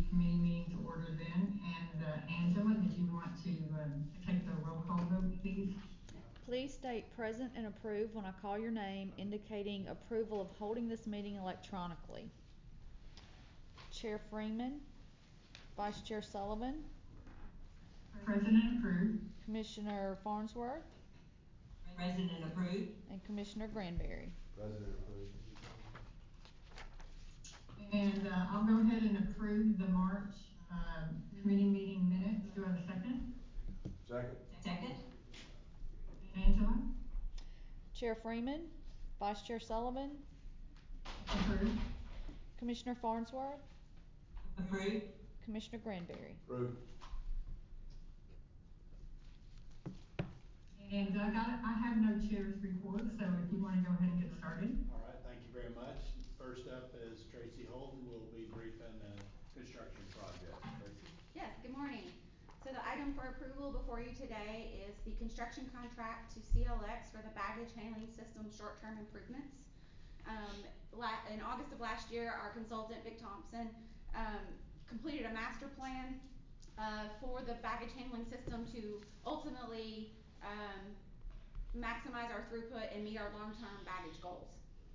committee meeting to order then. And Angela, did you want to take the roll call vote, please? Please state present and approve when I call your name, indicating approval of holding this meeting electronically. Chair Freeman, Vice Chair Sullivan, President approved. Commissioner Farnsworth, President approved. and Commissioner Granberry. President approved. And I'll go ahead and approve the March committee meeting minutes. Do I have a second? Second. Second. Angela? Chair Freeman, Vice Chair Sullivan, Approved. Commissioner Farnsworth, Approved. Commissioner Granberry. Approved. And I have no chair's report, so if you want to go ahead and get started. All right, thank you very much. First up is Tracy Holden, who will be briefing the construction project. Tracy? Yes, good morning. So the item for approval before you today is the construction contract to CLX for the baggage handling system short-term improvements. In August of last year, our consultant, Vic Thompson, completed a master plan for the baggage handling system to ultimately maximize our throughput and meet our long-term baggage goals.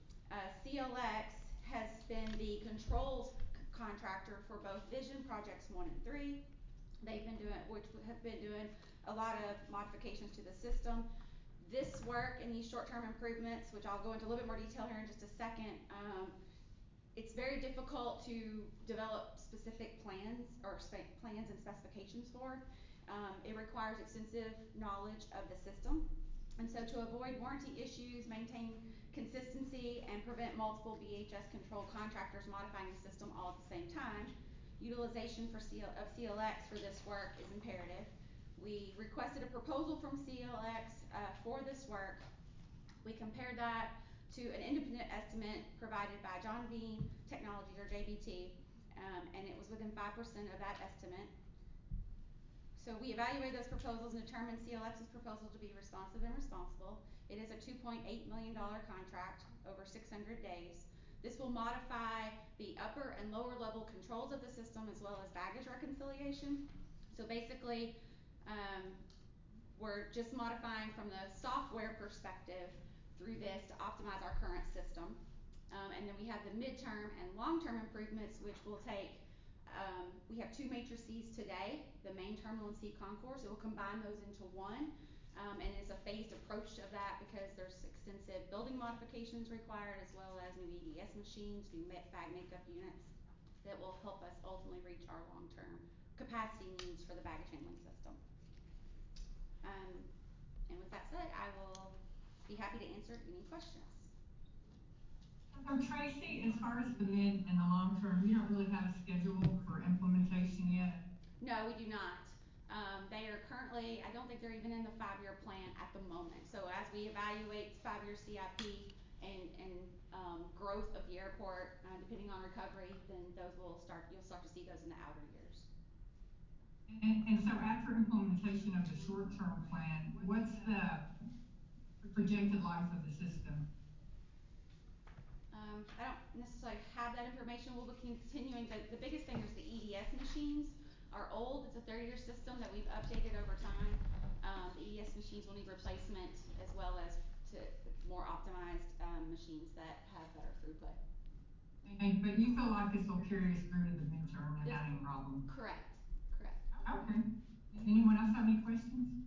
CLX has been the controls contractor for both Vision Projects 1 and 3. They've been doing a lot of modifications to the system. This work and these short-term improvements, which I'll go into a little bit more detail here in just a second, it's very difficult to develop specific plans or plans and specifications for. It requires extensive knowledge of the system. And so to avoid warranty issues, maintain consistency, and prevent multiple BHS controlled contractors modifying the system all at the same time, utilization of CLX for this work is imperative. We requested a proposal from CLX for this work. We compared that to an independent estimate provided by John Bean Technology, or JBT, and it was within 5% of that estimate. So we evaluated those proposals and determined CLX's proposal to be responsive and responsible. It is a $2.8 million contract over 600 days. This will modify the upper and lower level controls of the system as well as baggage reconciliation. So basically, we're just modifying from the software perspective through this to optimize our current system. And then we have the midterm and long-term improvements, which will take we have two matrices today, the main terminal and C concourse. It will combine those into one, and it's a phased approach of that because there's extensive building modifications required as well as new EDS machines, new bag makeup units that will help us ultimately reach our long-term capacity needs for the baggage handling system. And with that said, I will be happy to answer any questions. Tracy, as far as the mid and the long term, you don't really have a schedule for implementation yet? No, we do not. They are currently, I don't think they're even in the 5-year plan at the moment. So as we evaluate 5-year CIP and growth of the airport, depending on recovery, then those will start, you'll start to see those in the outer years. And so after implementation of the short-term plan, what's the projected life of the system? I don't necessarily have that information. We'll be continuing. The biggest thing is the EDS machines are old. It's a 30-year system that we've updated over time. The EDS machines will need replacement as well as to more optimized machines that have better throughput. But you feel like this will carry us through to the midterm without any problem? Correct. Okay. Anyone else have any questions?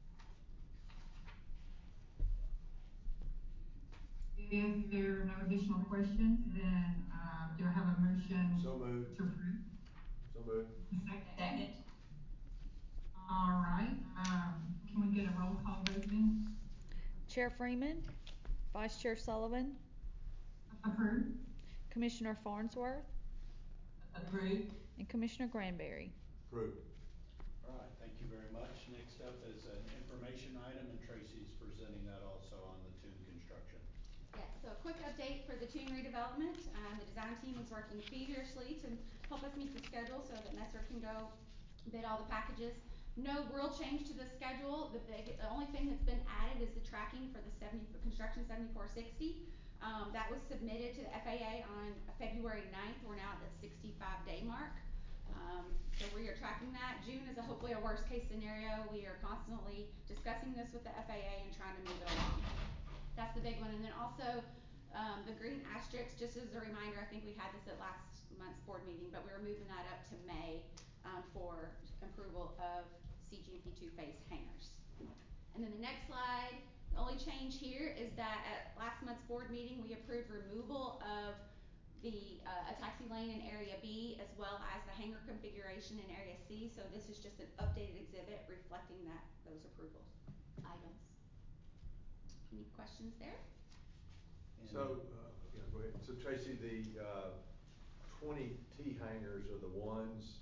If there are no additional questions, then do I have a motion? So moved. To approve? So moved. Second. All right. Can we get a roll call vote then? Chair Freeman, Vice Chair Sullivan, Approved. Commissioner Farnsworth, Approved. and Commissioner Granberry. Approved. All right, thank you very much. Next up is an information item, and Tracy's presenting that also on the Tune construction. Yes, so a quick update for the Tune redevelopment. The design team is working feverishly to help us meet the schedule so that Messer can go bid all the packages. No real change to the schedule. The only thing that's been added is the tracking for the construction 7460. That was submitted to the FAA on February 9th. We're now at the 65-day mark. we are tracking that. June is hopefully a worst case scenario. We are constantly discussing this with the FAA and trying to move it along. That's the big one. And then also, the green asterisk, just as a reminder, I think we had this at last month's board meeting, but we were moving that up to May, for approval of CGMP 2 phase hangars. And then the next slide, the only change here is that at last month's board meeting, we approved removal of the, a taxi lane in area B as well as the hangar configuration in area C. So this is just an updated exhibit reflecting that, those approval items. Any questions there? So, yeah, go ahead. So Tracy, the, 20 T hangars are the ones,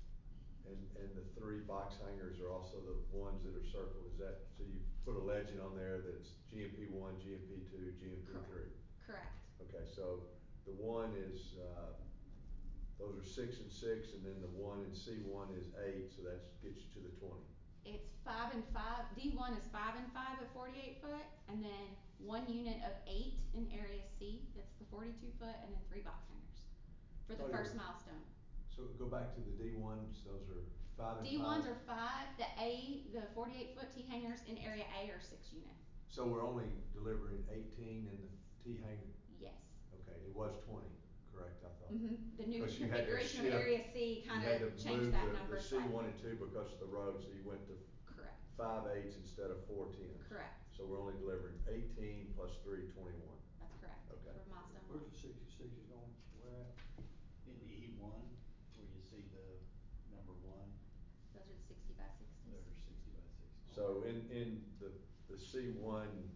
and the 3 box hangars are also the ones that are circled. Is that, so you put a legend on there that's GMP 1, GMP 2, GMP 3? Correct. Okay, so the one is, those are 6 and 6, and then the one in C1 is 8, so that gets you to the 20. It's 5 and 5. D1 is 5 and 5 at 48 foot, and then 1 unit of 8 in area C, that's the 42 foot, and then 3 box hangars for the first milestone. So go back to the D1s, those are 5 and 5? D1s are 5, the 48 foot T hangars in area A are 6 units. So we're only delivering 18 in the T hangar? Yes. Okay, it was 20, correct, I thought? Mm-hmm. The new 'Cause you had to configuration of shift- area C kind You had of to changed move that number the slightly. C1 and 2 because of the road, so you went to Correct. 5 8s instead of 4 10s. Correct. So we're only delivering 18 plus 3, 21. That's correct. Okay. For milestone Where's 1. the 66 is going, where at? In E1, where you see the number 1, Those are the 60 by 60s. they're 60 by 60. So in the C1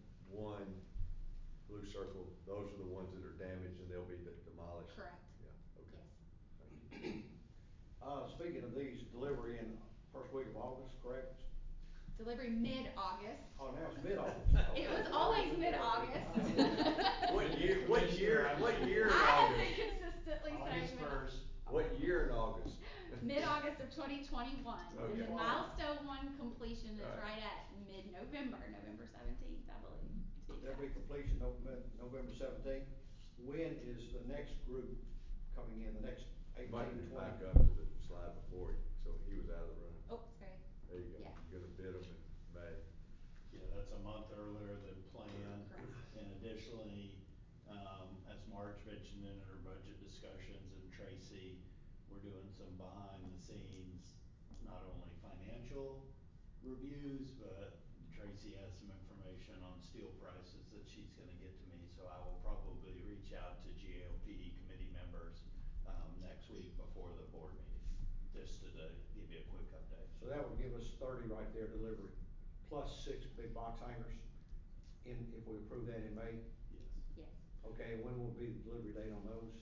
blue circle, those are the ones that are damaged and they'll be demolished? Correct. Yeah, okay. Yes. Thank you. Speaking of these, delivery in first week of August, correct? Delivery mid-August. Oh, now it's mid-August. It was always mid-August. What year in I have been August? consistently August saying 1st. What year in August? mid-August of 2021. And then Okay. milestone 1 completion is Alright. right at mid-November, November 17th, I believe. to be That'll be exact. completion November 17th. When is the next group coming in, the next 18, Might be 20? back up to the slide before, so he was out of the room. Oh, sorry. There you go. Yeah. You're gonna bid them in May. Yeah, that's a month earlier than planned. Correct. And additionally, as Marge mentioned in her budget discussions, and Tracy, we're doing some behind the scenes, not only financial reviews, but Tracy has some information on steel prices that she's gonna get to me, so I will probably reach out to GAOP committee members, next week before the board meeting, just to give you a quick update. So that would give us 30 right there delivery, plus 6 big box hangers if we approve that in May. Yes, Yes. Okay, and when will be the delivery date on those?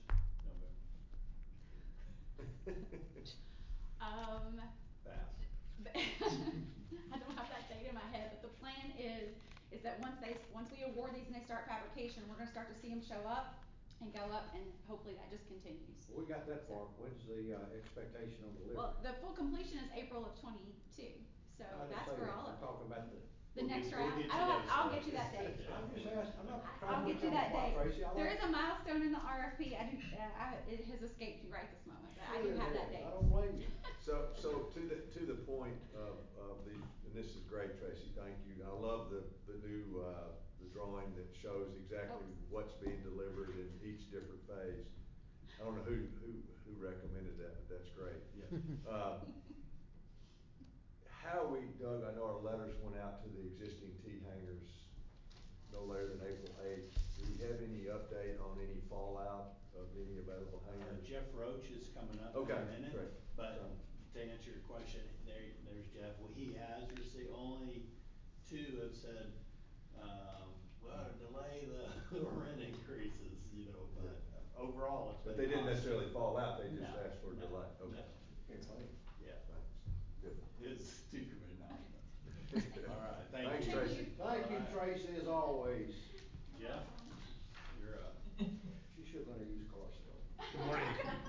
November. Fast. I don't have that date in my head, but the plan is that once we award these and they start fabrication, we're gonna start to see them show up and go up, and hopefully that just continues. Well, we got that far. When's the expectation on delivery? Well, the full completion is April of 22, so I didn't that's say for that. all I'm of talking about it. the. The next We'll round, get you I'll those get you that date. dates. I'm just asking, I'm not trying I'll to get put you you on that the spot, date. Tracy. I There like- is a milestone in the RFP, it has escaped me right this moment, but I do Sure have it that is. date. I don't blame you. So to the point of the, and this is great, Tracy, thank you. I love the new, the drawing that shows exactly what's being delivered in each different phase. I don't know who recommended that, but that's great. Yeah. How we, Doug, I know our letters went out to the existing T hangars no later than April 8th. Do we have any update on any fallout of any available hangars? Jeff Roach is coming up in Okay, a minute, great. but to answer your question, there's Jeff. Well, he has received, only 2 have said, well, delay the rent increases, but overall it's been. But they didn't positive. necessarily fall out, they just No, asked for a no, delay. Okay. no. Can't blame you. Yeah, Thanks. Good. his too good. All right, thank Thanks, you. Tracy. Thank you, All right. Tracy, as always. Jeff, you're up. She should let her use car sale. Good morning.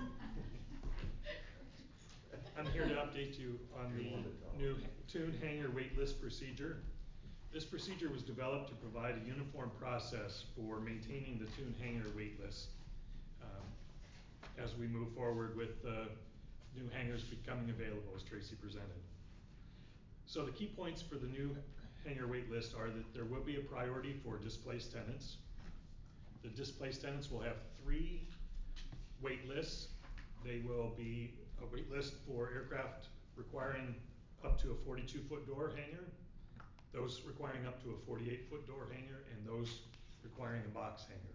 I'm here to update you on the new Tune Hangar waitlist procedure. This procedure was developed to provide a uniform process for maintaining the Tune Hangar waitlist as we move forward with new hangars becoming available, as Tracy presented. So the key points for the new hangar wait list are that there will be a priority for displaced tenants. The displaced tenants will have 3 wait lists. They will be a wait list for aircraft requiring up to a 42-foot door hangar, those requiring up to a 48-foot door hangar, and those requiring a box hangar.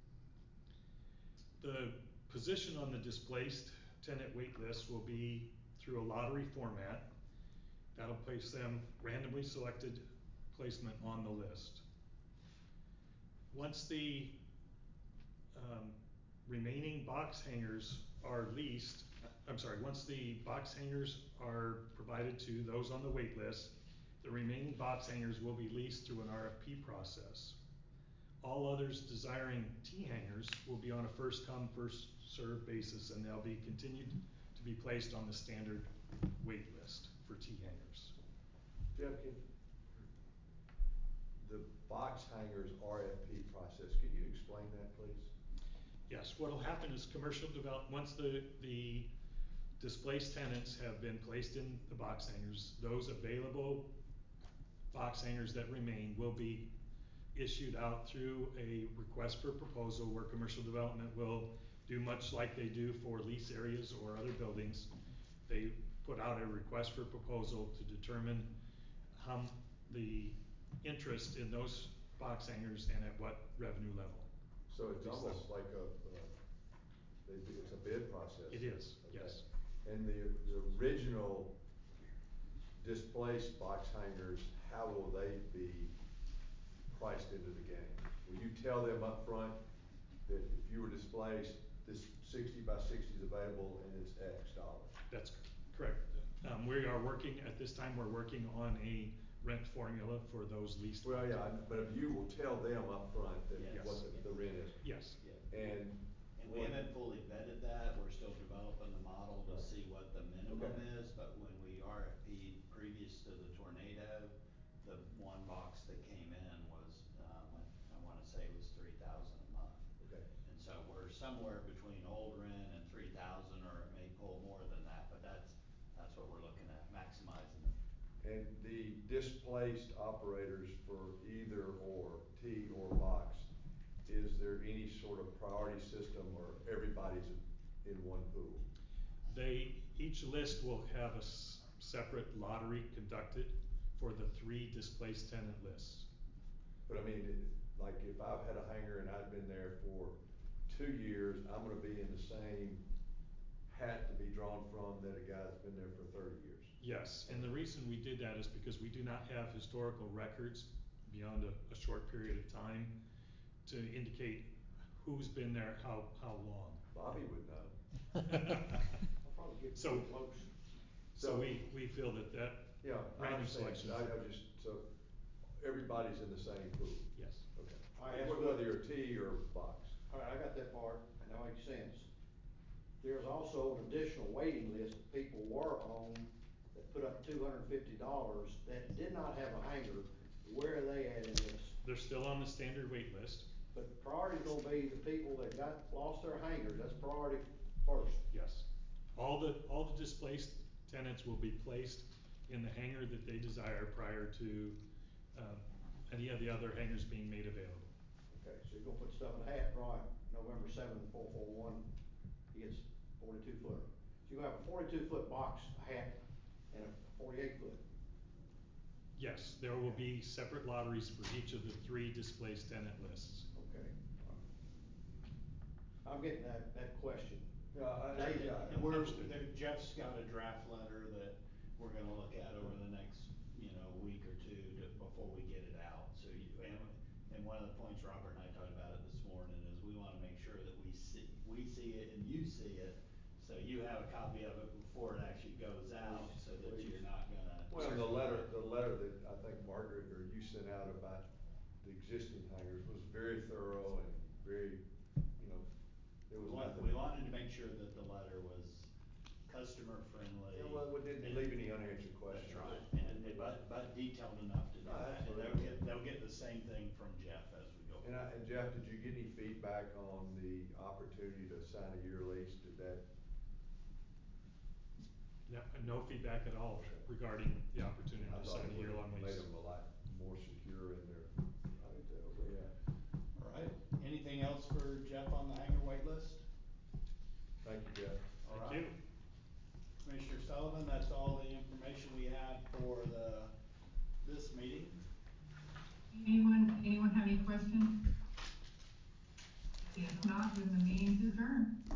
The position on the displaced tenant wait list will be through a lottery format. That'll place them randomly selected placement on the list. Once the remaining box hangars are leased, once the box hangars are provided to those on the wait list, the remaining box hangars will be leased through an RFP process. All others desiring T hangars will be on a first come, first served basis, and they'll be continued to be placed on the standard wait list for T hangars. Jeff, the box hangars RFP process, can you explain that, please? Yes, what will happen is once the displaced tenants have been placed in the box hangars, those available box hangars that remain will be issued out through a request for proposal, where commercial development will do much like they do for lease areas or other buildings. They put out a request for proposal to determine how the interest in those box hangars and at what revenue level. So it's almost like it's a bid process. It is, okay. yes. And the original displaced box hangars, how will they be priced into the game? Will you tell them up front that if you were displaced, this 60 by 60 is available and it's X dollars? That's correct. We are working, at this time, we're working on a rent formula for those leased. Well, yeah, but if you will tell them up front that Yes. what the rent is. Yes. Yeah. And we haven't fully vetted that. We're still developing the model to see what the minimum is, but when we RFP'd previous to the tornado, the one box that came in was, I wanna say it was $3,000 a month. Okay. And so we're somewhere between old rent and 3,000, or it may pull more than that, but that's what we're looking at, maximizing it. And the displaced operators for either or T or box, is there any sort of priority system, or everybody's in one pool? Each list will have a separate lottery conducted for the 3 displaced tenant lists. But I mean, like if I've had a hangar and I've been there for 2 years, I'm gonna be in the same hat to be drawn from that a guy that's been there for 30 years. Yes, and the reason we did that is because we do not have historical records beyond a short period of time to indicate who's been there how long. Bobby would know. I'll probably get So- close. So we feel that Yeah, I random understand. selection. So everybody's in the same pool? Yes. Okay. All right, Whether you're T or box. All right, I got that part, and that makes sense. There's also an additional waiting list that people were on that put up $250 that did not have a hangar. Where are they at in this? They're still on the standard wait list. But priority's gonna be the people that lost their hangars, that's priority first. Yes. All the displaced tenants will be placed in the hangar that they desire prior to any of the other hangars being made available. Okay, so you're gonna put stuff in a hat, right, November 7th, 441, he gets 42 footer. So you're gonna have a 42-foot box, a hat, and a 48-foot. Yes, there will be separate lotteries for each of the 3 displaced tenant lists. Okay. I'm getting that question. And Jeff's got a draft letter that we're gonna look at over the next, week or 2 before we get it out. So and one of the points Robert and I talked about it this morning is we wanna make sure that we see it and you see it, so you have a copy of it before it actually goes out, so that you're not gonna. Well, the letter that I think Margaret or you sent out about the existing hangars was very thorough and very, it was nothing. We wanted to make sure that the letter was customer friendly. Yeah, well, it didn't leave any unanswered questions. That's right, but detailed enough to do No, that. And absolutely. they'll get the same thing from Jeff as we go. And Jeff, did you get any feedback on the opportunity to sign a year lease? Did that no feedback at all regarding the opportunity I to thought sign it a year-long would've made lease. them a lot more secure in their, I did too, but yeah. All right, anything else for Jeff on the hangar wait list? Thank you, Jeff. All Thank right. you. Commissioner Sullivan, that's all the information we have for this meeting. Anyone have any questions? If not, then the meeting's adjourned.